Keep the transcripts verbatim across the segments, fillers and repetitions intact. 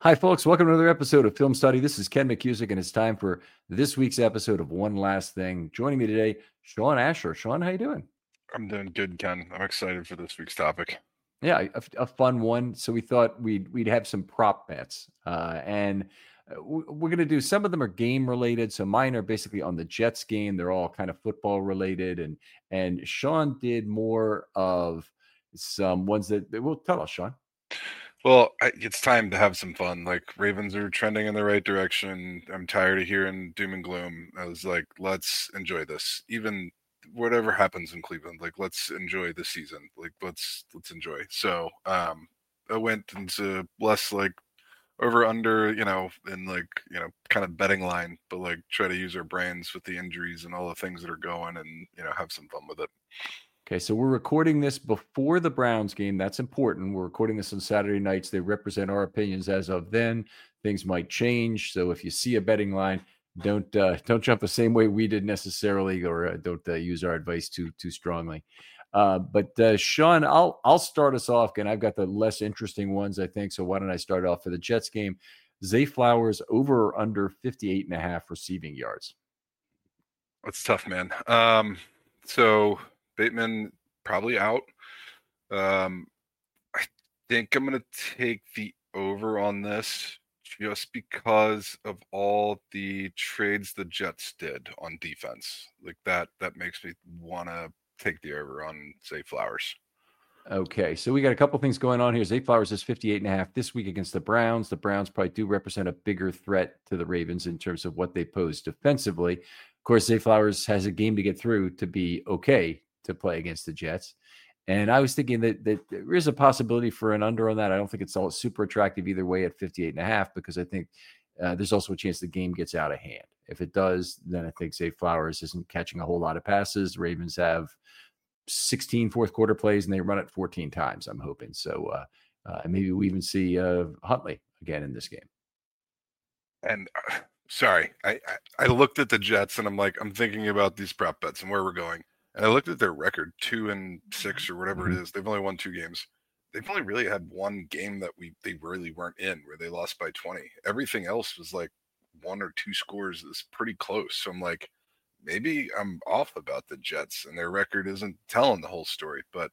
Hi, folks. Welcome to another episode of Film Study. This is Ken McCusick, and it's time for this week's episode of One Last Thing. Joining me today, Sean Asher. Sean, how you doing? I'm doing good, Ken. I'm excited for this week's topic. Yeah, a, a fun one. So we thought we'd we'd have some prop bets, uh, and we're going to do some of them are game related. So mine are basically on the Jets game. They're all kind of football related, and and Sean did more of some ones that will tell us, Sean. Well, I, it's time to have some fun. Like, Ravens are trending in the right direction. I'm tired of hearing doom and gloom. I was like, let's enjoy this. Even whatever happens in Cleveland, like, let's enjoy the season. Like, let's let's enjoy. So, um, I went into less like over under, you know, and like, you know, kind of betting line, but like try to use our brains with the injuries and all the things that are going, and you know, have some fun with it. Okay, so we're recording this before the Browns game. That's important. We're recording this on Saturday nights. They represent our opinions as of then. Things might change. So if you see a betting line, don't uh, don't jump the same way we did necessarily, or uh, don't uh, use our advice too too strongly. Uh, but uh, Sean, I'll I'll start us off, and I've got the less interesting ones, I think. So why don't I start off for the Jets game? Zay Flowers over or under fifty-eight and a half receiving yards. That's tough, man. Um, so Bateman probably out. Um, I think I'm going to take the over on this just because of all the trades the Jets did on defense. Like that, that makes me want to take the over on, say, Flowers. Okay, so we got a couple things going on here. Zay Flowers is fifty-eight and a half this week against the Browns. The Browns probably do represent a bigger threat to the Ravens in terms of what they pose defensively. Of course, Zay Flowers has a game to get through to be okay to play against the Jets. And I was thinking that, that there is a possibility for an under on that. I don't think it's all super attractive either way at fifty-eight and a half, because I think uh, there's also a chance the game gets out of hand. If it does, then I think Zay Flowers isn't catching a whole lot of passes. The Ravens have sixteen fourth quarter plays and they run it fourteen times, I'm hoping. So uh, uh, maybe we even see uh, Huntley again in this game. And uh, sorry, I, I I looked at the Jets and I'm like, I'm thinking about these prop bets and where we're going. And I looked at their record, two and six or whatever Mm-hmm. it is. They've only won two games. They've only really had one game that we they really weren't in, where they lost by twenty. Everything else was like one or two scores that's pretty close. So I'm like, maybe I'm off about the Jets and their record isn't telling the whole story. But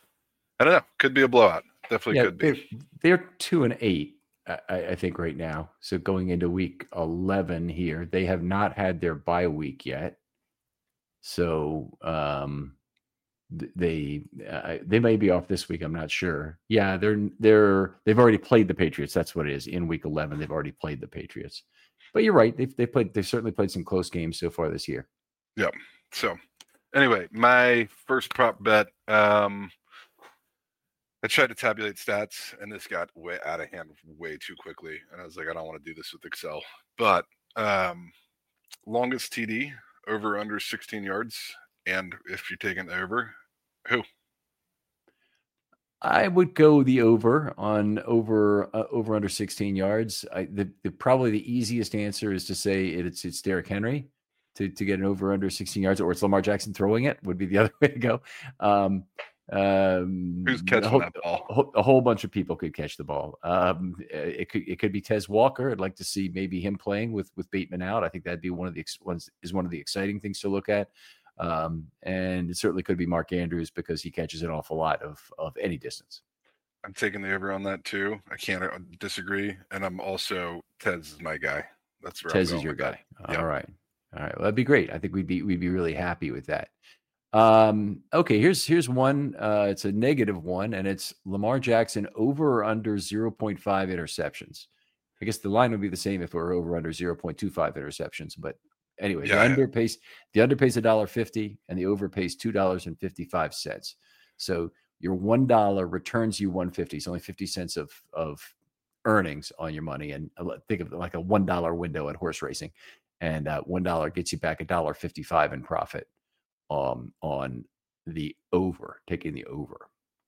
I don't know. Could be a blowout. Definitely Yeah, could be. they're, they're two and eight, I, I think, right now. So going into week eleven here, they have not had their bye week yet. So um, they uh, they may be off this week. I'm not sure. Yeah, they're they're they've already played the Patriots. That's what it is. In week eleven, they've already played the Patriots. But you're right. They've they played. They've certainly played some close games so far this year. Yep. So anyway, my first prop bet. Um, I tried to tabulate stats, and this got way out of hand way too quickly. And I was like, I don't want to do this with Excel. But um, longest T D over under sixteen yards, and if you're taking the over, who? I would go the over on over uh, over under sixteen yards. I, the, the probably the easiest answer is to say it's it's Derrick Henry to to get an over under sixteen yards, or it's Lamar Jackson throwing it would be the other way to go. Um, um, Who's a, catching whole, that ball? a, a whole bunch of people could catch the ball. Um, it could it could be Tez Walker. I'd like to see maybe him playing with with Bateman out. I think that'd be one of the ones is one of the exciting things to look at. Um, and it certainly could be Mark Andrews because he catches an awful lot of of any distance. I'm taking the over on that too. I can't uh, disagree, and I'm also Ted's is my guy. That's where I'm Tez is going your with that. guy. All Yep. right. All right. Well, that'd be great. I think we'd be we'd be really happy with that. Um, okay, here's here's one. Uh, it's a negative one, and it's Lamar Jackson over or under zero point five interceptions. I guess the line would be the same if it were over under zero point two five interceptions. But anyway, the Yeah, yeah. under pays the under pays a dollar fifty, and the over pays two dollars and fifty five cents. So your one dollar returns you one fifty. It's only fifty cents of of earnings on your money, and think of it like a one dollar window at horse racing, and uh, one dollar gets you back a dollar fifty five in profit um, on the over, taking the over.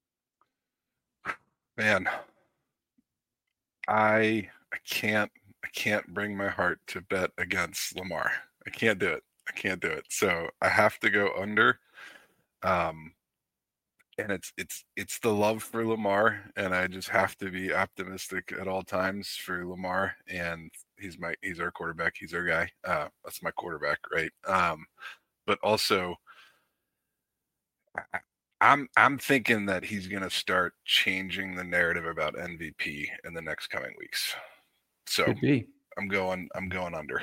Man, I I can't I can't bring my heart to bet against Lamar. I can't do it. I can't do it. So I have to go under. Um, and it's it's it's the love for Lamar, and I just have to be optimistic at all times for Lamar. And he's my he's our quarterback. He's our guy. Uh, that's my quarterback, right? Um, but also, I, I'm I'm thinking that he's going to start changing the narrative about M V P in the next coming weeks. So Could be. I'm going I'm going under.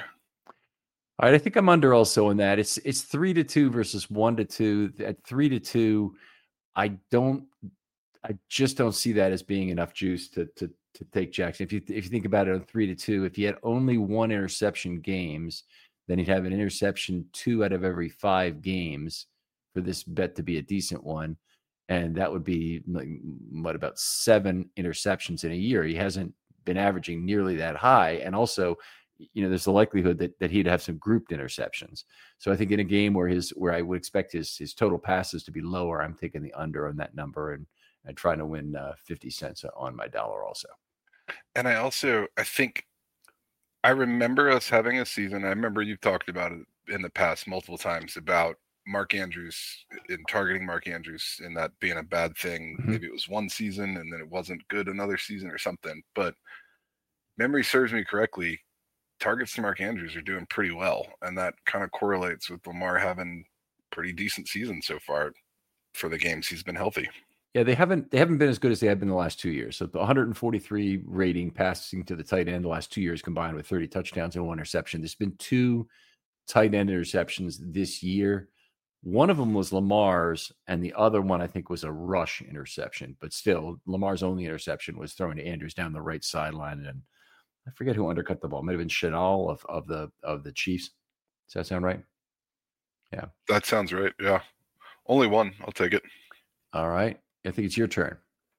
All right, I think I'm under also on that. It's it's three to two versus one to two. At three to two, I don't, I just don't see that as being enough juice to to to take Jackson. If you if you think about it on three to two, if he had only one interception games, then he'd have an interception two out of every five games for this bet to be a decent one, and that would be like, what, about seven interceptions in a year. He hasn't been averaging nearly that high, and also, you know, there's the likelihood that that he'd have some grouped interceptions. So I think in a game where his where I would expect his his total passes to be lower, I'm taking the under on that number and and trying to win uh, fifty cents on my dollar also. And I also I think I remember us having a season. I remember you've talked about it in the past multiple times about Mark Andrews and targeting Mark Andrews and that being a bad thing. Mm-hmm. Maybe it was one season and then it wasn't good another season or something. But memory serves me correctly, targets to Mark Andrews are doing pretty well, and that kind of correlates with Lamar having pretty decent season so far for the games he's been healthy. Yeah, they haven't they haven't been as good as they have been the last two years. So the one hundred forty-three rating passing to the tight end the last two years combined with thirty touchdowns and one interception. There's been two tight end interceptions this year. One of them was Lamar's, and the other one I think was a rush interception. But still, Lamar's only interception was throwing to Andrews down the right sideline, and I forget who undercut the ball. It might have been Chanel of of the of the Chiefs. Does that sound right? Yeah, that sounds right. Yeah, only one. I'll take it. All right. I think it's your turn.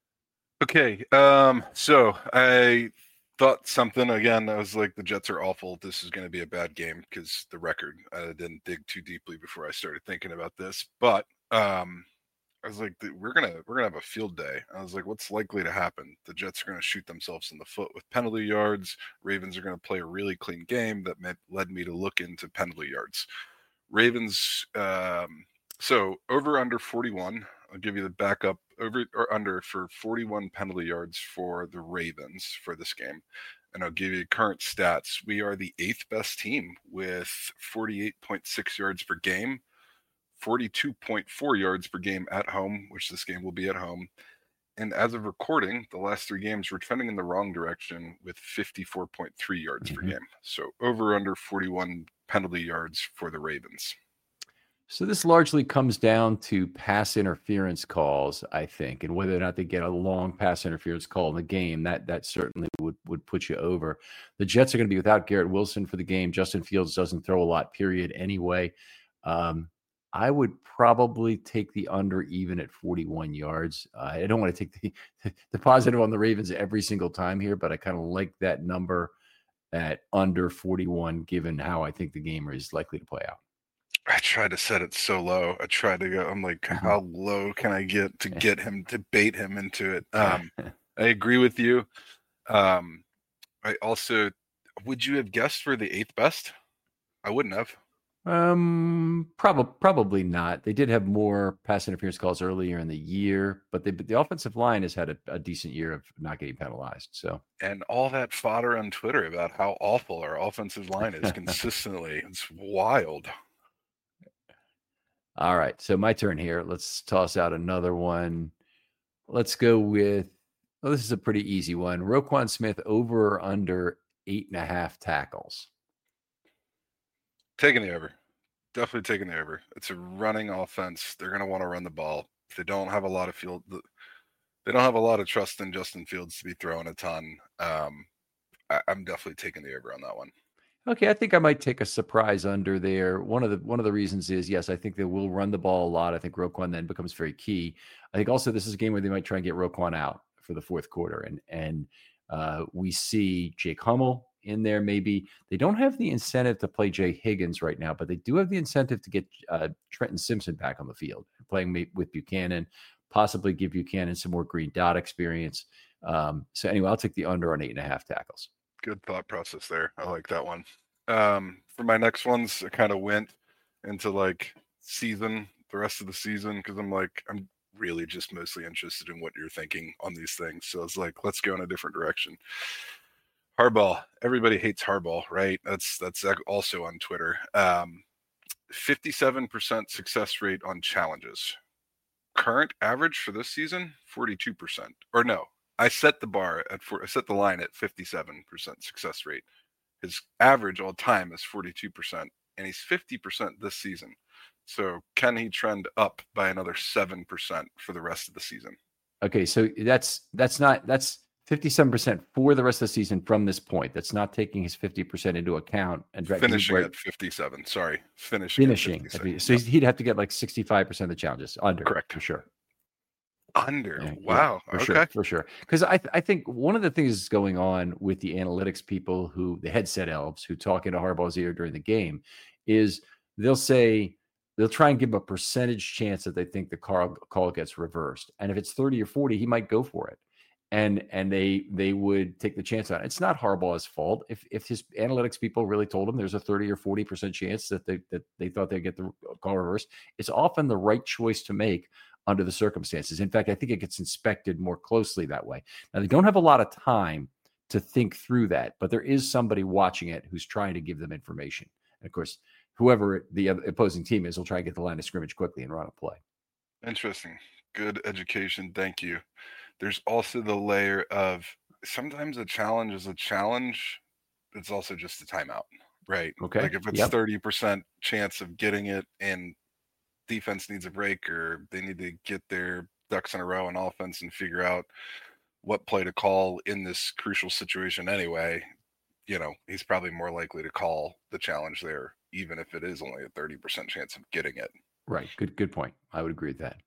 Okay. Um, so I thought something again. I was like, the Jets are awful. This is going to be a bad game because the record. I didn't dig too deeply before I started thinking about this, but um, I was like, we're gonna we're gonna have a field day. I was like, what's likely to happen? The Jets are gonna shoot themselves in the foot with penalty yards. Ravens are gonna play a really clean game. That meant, led me to look into penalty yards. Ravens. Um, so over under forty-one. I'll give you the backup over or under for forty-one penalty yards for the Ravens for this game. And I'll give you current stats. We are the eighth best team with forty-eight point six yards per game, forty-two point four yards per game at home, which this game will be at home. And as of recording, the last three games we're trending in the wrong direction with fifty-four point three yards mm-hmm. per game. So over under forty-one penalty yards for the Ravens. So this largely comes down to pass interference calls, I think, and whether or not they get a long pass interference call in the game. That that certainly would would put you over. The Jets are going to be without Garrett Wilson for the game. Justin Fields doesn't throw a lot, period, anyway. Um, I would probably take the under even at forty-one yards. Uh, I don't want to take the, the positive on the Ravens every single time here, but I kind of like that number at under forty-one, given how I think the game is likely to play out. I tried to set it so low. I tried to go, I'm like, mm-hmm. how low can I get to get him, to bait him into it? Um, I agree with you. Um, I also, would you have guessed for the eighth best? I wouldn't have. Um, probably, probably not. They did have more pass interference calls earlier in the year, but they, the offensive line has had a, a decent year of not getting penalized. So, and all that fodder on Twitter about how awful our offensive line is consistently, it's wild. All right, so my turn here. Let's toss out another one. Let's go with, well, this is a pretty easy one. Roquan Smith over or under eight and a half tackles. Taking the over. Definitely taking the over. It's a running offense. They're going to want to run the ball. If they don't have a lot of field, they don't have a lot of trust in Justin Fields to be throwing a ton. Um, I, I'm definitely taking the over on that one. Okay, I think I might take a surprise under there. One of the one of the reasons is, yes, I think they will run the ball a lot. I think Roquan then becomes very key. I think also this is a game where they might try and get Roquan out for the fourth quarter, and and uh, we see Jake Hummel in there. Maybe they don't have the incentive to play Jay Higgins right now, but they do have the incentive to get uh, Trenton Simpson back on the field, playing with Buchanan, possibly give Buchanan some more green dot experience. Um, so anyway, I'll take the under on eight and a half tackles. Good thought process there. I like that one. Um, for my next ones, I kind of went into like season, the rest of the season, because I'm like, I'm really just mostly interested in what you're thinking on these things. So it's like, let's go in a different direction. Harbaugh. Everybody hates Harbaugh, right? That's that's also on Twitter. Um, fifty-seven percent success rate on challenges. Current average for this season, forty-two percent. Or no, I set the bar at four, I set the line at fifty-seven percent success rate. His average all time is forty-two percent, and he's fifty percent this season. So can he trend up by another seven percent for the rest of the season? Okay, so that's that's not that's fifty-seven percent for the rest of the season from this point. That's not taking his fifty percent into account and finishing right, at fifty-seven. Sorry, finishing. Finishing. At so yep. he'd have to get like sixty-five percent of the challenges under. Correct. For sure. Under. Yeah, wow. Yeah, for okay. sure. For sure. Because I, th- I think one of the things going on with the analytics people who, the headset elves who talk into Harbaugh's ear during the game is they'll say, they'll try and give him a percentage chance that they think the call, call gets reversed. And if it's thirty or forty, he might go for it. And and they they would take the chance on it. It's not Harbaugh's fault. If if his analytics people really told him there's a thirty or forty percent chance that they that they thought they'd get the call reversed, it's often the right choice to make under the circumstances. In fact, I think it gets inspected more closely that way. Now, they don't have a lot of time to think through that, but there is somebody watching it who's trying to give them information. And of course, whoever the opposing team is will try and get the line of scrimmage quickly and run a play. Interesting. Good education. Thank you. There's also the layer of sometimes a challenge is a challenge. It's also just a timeout, right? Okay. Like if it's yep. thirty percent chance of getting it and defense needs a break or they need to get their ducks in a row on offense and figure out what play to call in this crucial situation anyway, you know, he's probably more likely to call the challenge there, even if it is only a thirty percent chance of getting it. Right. Good, good point. I would agree with that.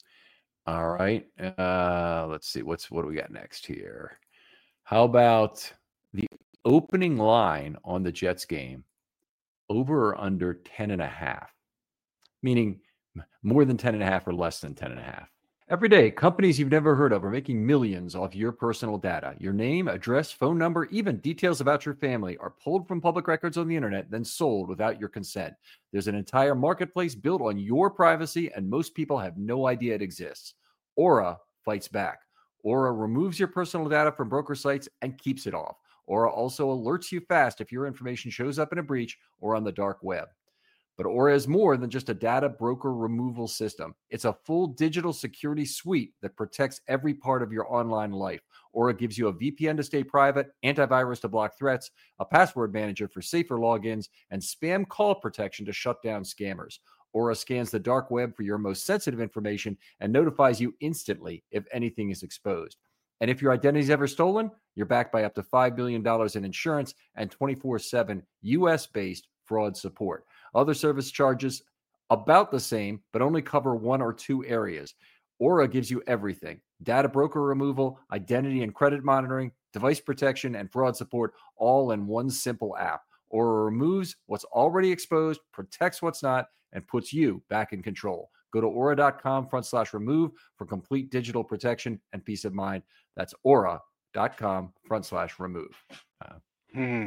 All right. Uh, let's see. What's, what do we got next here? How about the opening line on the Jets game over or under ten and a half? Meaning more than ten and a half or less than ten and a half. Every day, companies you've never heard of are making millions off your personal data. Your name, address, phone number, even details about your family are pulled from public records on the internet, then sold without your consent. There's an entire marketplace built on your privacy, and most people have no idea it exists. Aura fights back. Aura removes your personal data from broker sites and keeps it off. Aura also alerts you fast if your information shows up in a breach or on the dark web. But Aura is more than just a data broker removal system. It's a full digital security suite that protects every part of your online life. Aura gives you a V P N to stay private, antivirus to block threats, a password manager for safer logins, and spam call protection to shut down scammers. Aura scans the dark web for your most sensitive information and notifies you instantly if anything is exposed. And if your identity is ever stolen, you're backed by up to five billion dollars in insurance and twenty-four seven U S-based fraud support. Other service charges about the same, but only cover one or two areas. Aura gives you everything: data broker removal, identity and credit monitoring, device protection, and fraud support, all in one simple app. Aura removes what's already exposed, protects what's not, and puts you back in control. Go to aura.com front slash remove for complete digital protection and peace of mind. That's aura.com front slash remove. Uh, hmm.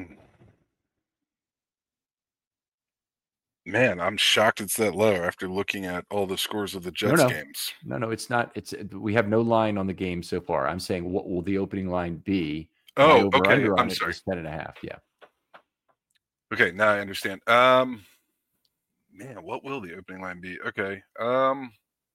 Man, I'm shocked it's that low after looking at all the scores of the Jets no, no. games. No, no, it's not. It's we have no line on the game so far. I'm saying, what will the opening line be? Oh, okay. I'm sorry. ten and a half. Yeah. Okay, now I understand. Um, man, what will the opening line be? Okay. Um,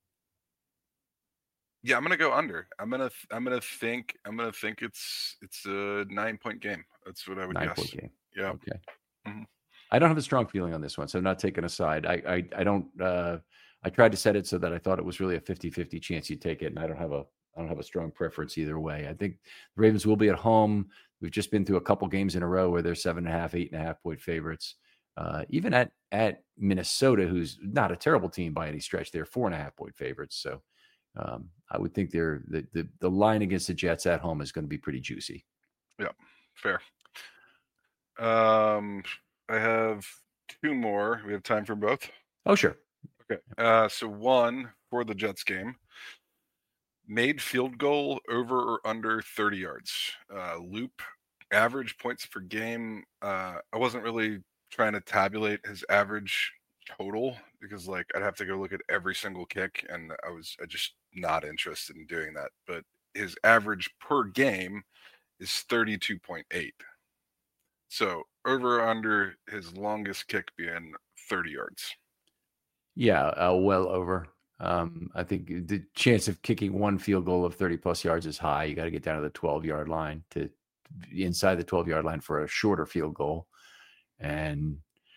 yeah, I'm gonna go under. I'm gonna I'm gonna think I'm gonna think it's it's a nine point game. That's what I would nine guess. Point game. Yeah. Okay. Mm-hmm. I don't have a strong feeling on this one, so I'm not taking a side. I I, I don't. Uh, I tried to set it so that I thought it was really a fifty-fifty chance you take it, and I don't have a I don't have a strong preference either way. I think the Ravens will be at home. We've just been through a couple games in a row where they're seven and a half, eight and a half point favorites. Uh, even at at Minnesota, who's not a terrible team by any stretch, they're four and a half point favorites. So um, I would think they're the, the the line against the Jets at home is going to be pretty juicy. Yeah, fair. Um. I have two more. We have time for both? Oh, sure. Okay. Uh, so one for the Jets game. Made field goal over or under thirty yards. Uh, loop average points per game. Uh, I wasn't really trying to tabulate his average total because like I'd have to go look at every single kick, and I was I just not interested in doing that. But his average per game is thirty-two point eight. So over or under his longest kick being thirty yards. Yeah, uh, well over. Um, I think the chance of kicking one field goal of thirty plus yards is high. You got to get down to the twelve yard line to be inside the twelve yard line for a shorter field goal. And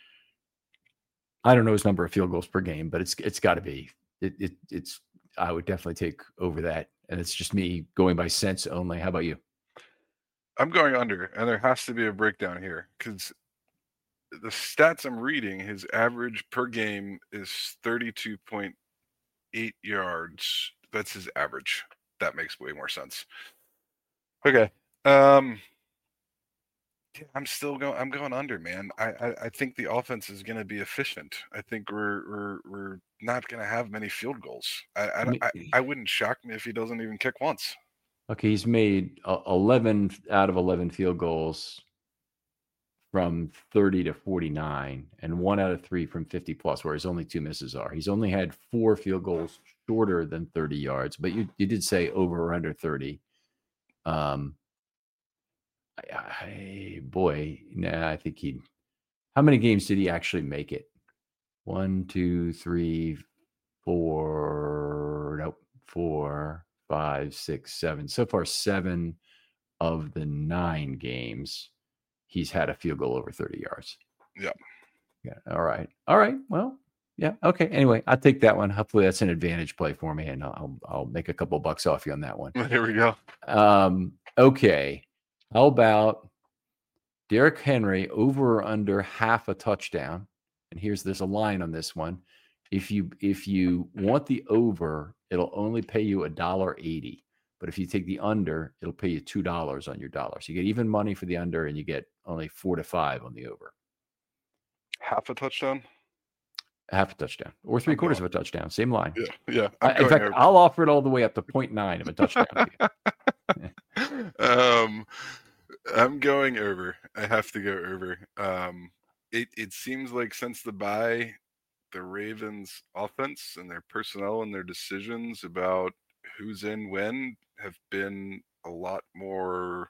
I don't know his number of field goals per game, but it's it's got to be. It, it it's. I would definitely take over that, and it's just me going by sense only. How about you? I'm going under, and there has to be a breakdown here because the stats I'm reading, his average per game is thirty-two point eight yards. That's his average. That makes way more sense. Okay. Um, I'm still going. I'm going under, man. I, I, I think the offense is going to be efficient. I think we're we're we're not going to have many field goals. I I, I I wouldn't shock me if he doesn't even kick once. Okay, he's made uh, eleven out of eleven field goals from thirty to forty-nine, and one out of three from fifty plus, where his only two misses are. He's only had four field goals shorter than thirty yards, but you you did say over or under thirty. Um. I, I, boy, nah, I think he. How many games did he actually make it? One, two, three, four. Nope, four, five, six, seven. So far, seven of the nine games, he's had a field goal over thirty yards. Yeah. Yeah. All right. All right. Well, yeah. Okay. Anyway, I'll take that one. Hopefully, that's an advantage play for me, and I'll I'll make a couple bucks off you on that one. Here we go. Um. Okay. How about Derrick Henry over or under half a touchdown? And here's there's a line on this one. If you if you want the over, it'll only pay you a dollar eighty. But if you take the under, it'll pay you two dollars on your dollar. So you get even money for the under, and you get only four to five on the over. Half a touchdown. Half a touchdown or three I'm quarters going. of a touchdown. Same line. Yeah, yeah. I, in fact, over. I'll offer it all the way up to zero point nine of a touchdown. um. I'm going over. I have to go over. Um, it it seems like since the bye, the Ravens' offense and their personnel and their decisions about who's in when have been a lot more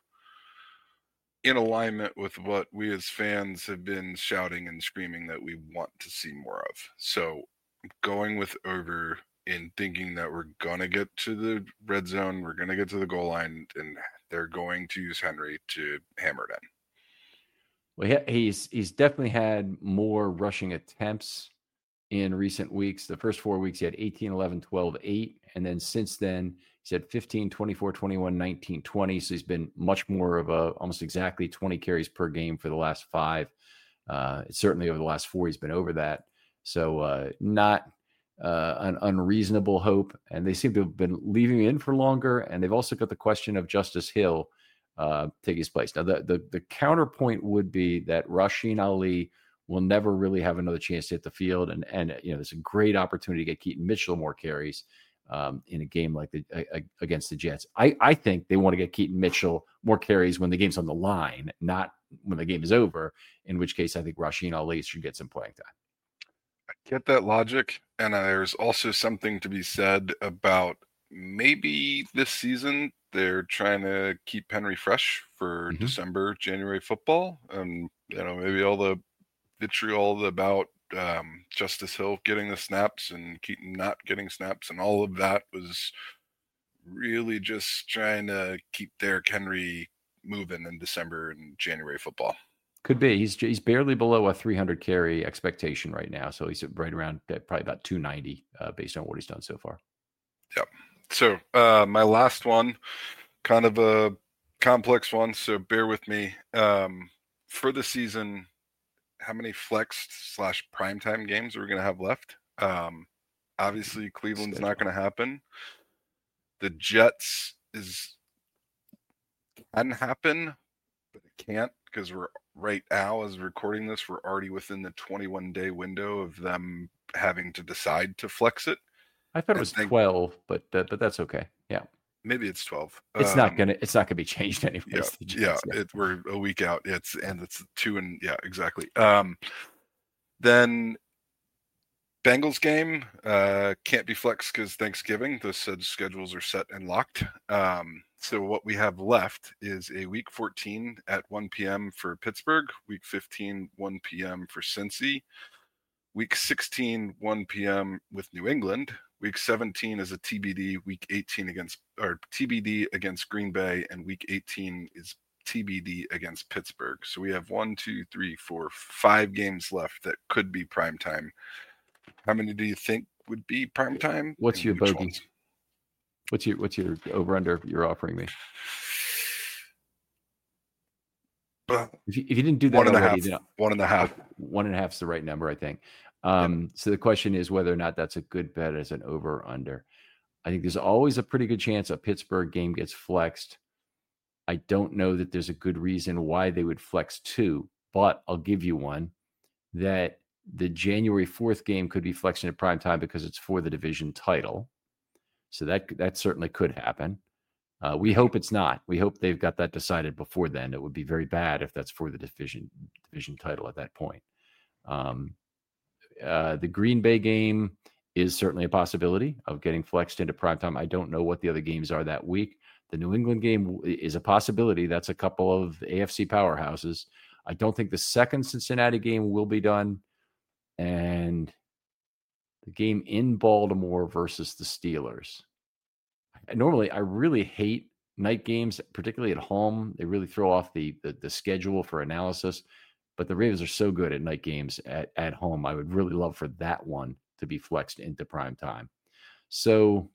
in alignment with what we as fans have been shouting and screaming that we want to see more of. So I'm going with over in thinking that we're going to get to the red zone, we're going to get to the goal line, and they're going to use Henry to hammer it in. Well, he's he's definitely had more rushing attempts in recent weeks. The first four weeks, he had eighteen, eleven, twelve, eight. And then since then, he's had fifteen, twenty-four, twenty-one, nineteen, twenty. So he's been much more of a almost exactly twenty carries per game for the last five. Uh, certainly over the last four, he's been over that. So uh, not uh, an unreasonable hope. And they seem to have been leaving him in for longer. And they've also got the question of Justice Hill uh, take his place. Now, the, the, the counterpoint would be that Rasheen Ali will never really have another chance to hit the field. And, and you know, there's a great opportunity to get Keaton Mitchell more carries um, in a game like the uh, against the Jets. I, I think they want to get Keaton Mitchell more carries when the game's on the line, not when the game is over, in which case I think Rasheen Ali should get some playing time. I get that logic. And uh, there's also something to be said about maybe this season they're trying to keep Henry fresh for mm-hmm. December, January football. And, you know, maybe all the vitriol about um, Justice Hill getting the snaps and Keaton not getting snaps and all of that was really just trying to keep Derrick Henry moving in December and January football. Could be. He's he's barely below a three hundred carry expectation right now. So he's right around probably about two ninety uh, based on what he's done so far. Yep. So uh, my last one, kind of a complex one, so bear with me. Um, for the season, how many flexed slash primetime games are we going to have left? Um, obviously, Cleveland's not going to happen. The Jets is can happen, but it can't because we're right now, as we're recording this, we're already within the twenty-one day window of them having to decide to flex it. I thought it was think, twelve, but uh, but that's okay. Yeah, maybe it's twelve. It's um, not gonna. It's not gonna be changed anyways. Yeah, Jets, yeah, yeah. It, we're a week out. It's and it's two and yeah, exactly. Um, then Bengals game uh, can't be flexed because Thanksgiving. Those said schedules are set and locked. Um, so what we have left is a week fourteen at one p.m. for Pittsburgh, week fifteen, one p.m. for Cincy, week sixteen, one p.m. with New England. Week seventeen is a T B D. Week eighteen against or T B D against Green Bay, and week eighteen is T B D against Pittsburgh. So we have one, two, three, four, five games left that could be prime time. How many do you think would be prime time? What's your bogey? Ones? What's your what's your over under you're offering me? Uh, if, you, if you didn't do that one and already, a half. Then, one and a half. One and a half is the right number, I think. Um, yep. So the question is whether or not that's a good bet as an over or under. I think there's always a pretty good chance a Pittsburgh game gets flexed. I don't know that there's a good reason why they would flex two, but I'll give you one that the January fourth game could be flexed into prime time because it's for the division title. So that that certainly could happen. Uh, we hope it's not. We hope they've got that decided before then. It would be very bad if that's for the division division title at that point. Um, uh, the Green Bay game is certainly a possibility of getting flexed into prime time. I don't know what the other games are that week. The New England game is a possibility. That's a couple of A F C powerhouses. I don't think the second Cincinnati game will be done. And the game in Baltimore versus the Steelers. Normally, I really hate night games, particularly at home. They really throw off the, the the schedule for analysis. But the Ravens are so good at night games at, at home. I would really love for that one to be flexed into prime time. So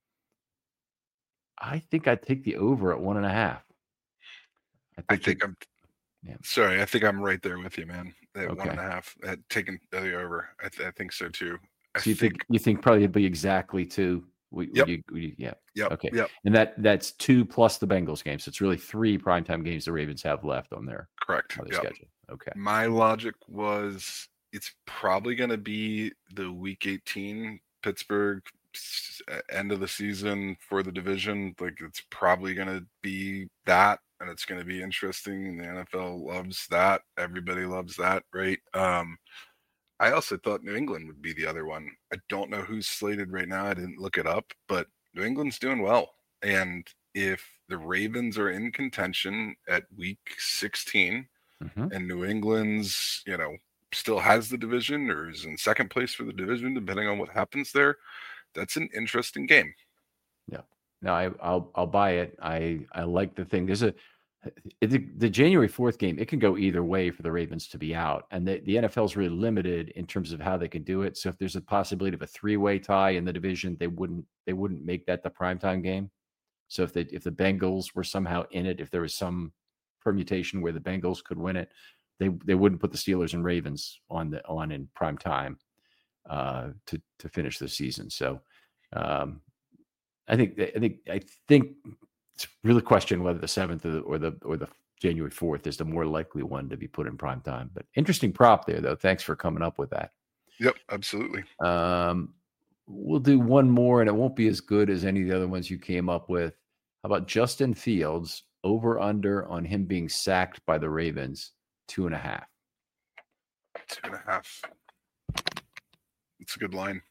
I think I'd take the over at one and a half. I think, I think I'm yeah. sorry. I think I'm right there with you, man. At okay. one and a half, at taking the over. I, th- I think so too. I so you think, think you think probably it'd be exactly two. We, yep. you, we, yeah. Yep. Okay. Yep. And that that's two plus the Bengals game. So it's really three primetime games the Ravens have left on their correct on their yep. schedule. Okay. My logic was it's probably going to be the week eighteen Pittsburgh end of the season for the division. Like it's probably going to be that, and it's going to be interesting. The N F L loves that. Everybody loves that, right? Um, I also thought New England would be the other one. I don't know who's slated right now. I didn't look it up, but New England's doing well. And if the Ravens are in contention at week sixteen mm-hmm. and New England's, you know, still has the division or is in second place for the division, depending on what happens there, that's an interesting game. Yeah. No, I, I'll I'll buy it. I, I like the thing. There's a the, the January fourth game, it can go either way for the Ravens to be out. And the, the N F L is really limited in terms of how they can do it. So if there's a possibility of a three-way tie in the division, they wouldn't they wouldn't make that the primetime game. So if they if the Bengals were somehow in it, if there was some permutation where the Bengals could win it, they they wouldn't put the Steelers and Ravens on the on in prime time uh, to to finish the season. So um, I think I think I think. It's really question whether the seventh or the, or the or the January fourth is the more likely one to be put in prime time. But interesting prop there, though. Thanks for coming up with that. Yep, absolutely. Um, we'll do one more, and it won't be as good as any of the other ones you came up with. How about Justin Fields over under on him being sacked by the Ravens? Two and a half. Two and a half. It's a good line.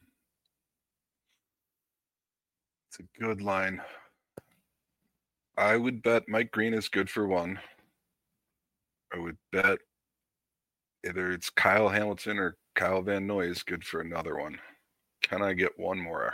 It's a good line. I would bet Mike Green is good for one. I would bet either it's Kyle Hamilton or Kyle Van Noy is good for another one. Can I get one more?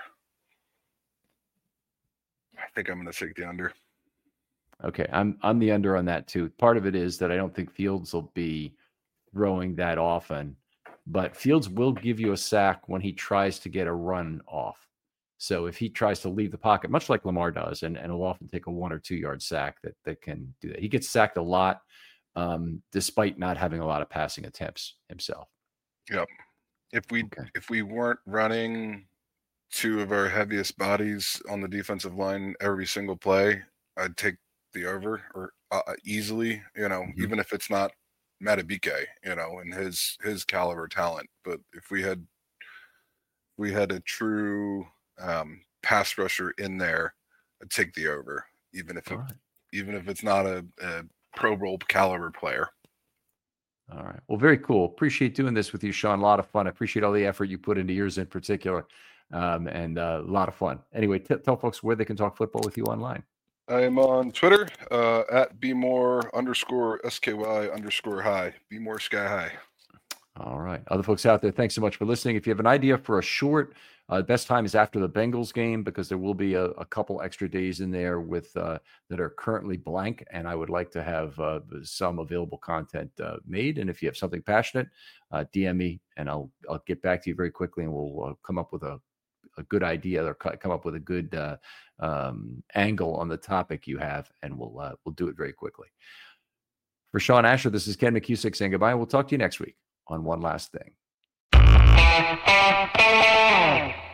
I think I'm going to take the under. Okay, I'm I'm the under on that too. Part of it is that I don't think Fields will be throwing that often, but Fields will give you a sack when he tries to get a run off. So if he tries to leave the pocket, much like Lamar does, and, and will often take a one or two yard sack that, that can do that. He gets sacked a lot, um, despite not having a lot of passing attempts himself. Yep. If we okay. if we weren't running two of our heaviest bodies on the defensive line every single play, I'd take the over or uh, easily. You know, mm-hmm. even if it's not Matabike, you know, and his his caliber talent. But if we had we had a true Um, pass rusher in there, I'd take the over, even if it, right. even if it's not a, a Pro Bowl caliber player. All right. Well, very cool. Appreciate doing this with you, Sean. A lot of fun. I appreciate all the effort you put into yours in particular, um, and uh, a lot of fun. Anyway, t- tell folks where they can talk football with you online. I am on Twitter uh, at bmore underscore sky underscore high. Be more sky high. All right. Other folks out there, thanks so much for listening. If you have an idea for a short, uh, best time is after the Bengals game, because there will be a, a couple extra days in there with uh, that are currently blank, and I would like to have uh, some available content uh, made. And if you have something passionate, uh, D M me, and I'll I'll get back to you very quickly, and we'll uh, come up with a, a good idea or come up with a good uh, um, angle on the topic you have, and we'll uh, we'll do it very quickly. For Sean Asher, this is Ken McCusick saying goodbye. We'll talk to you next week on One Last Thing.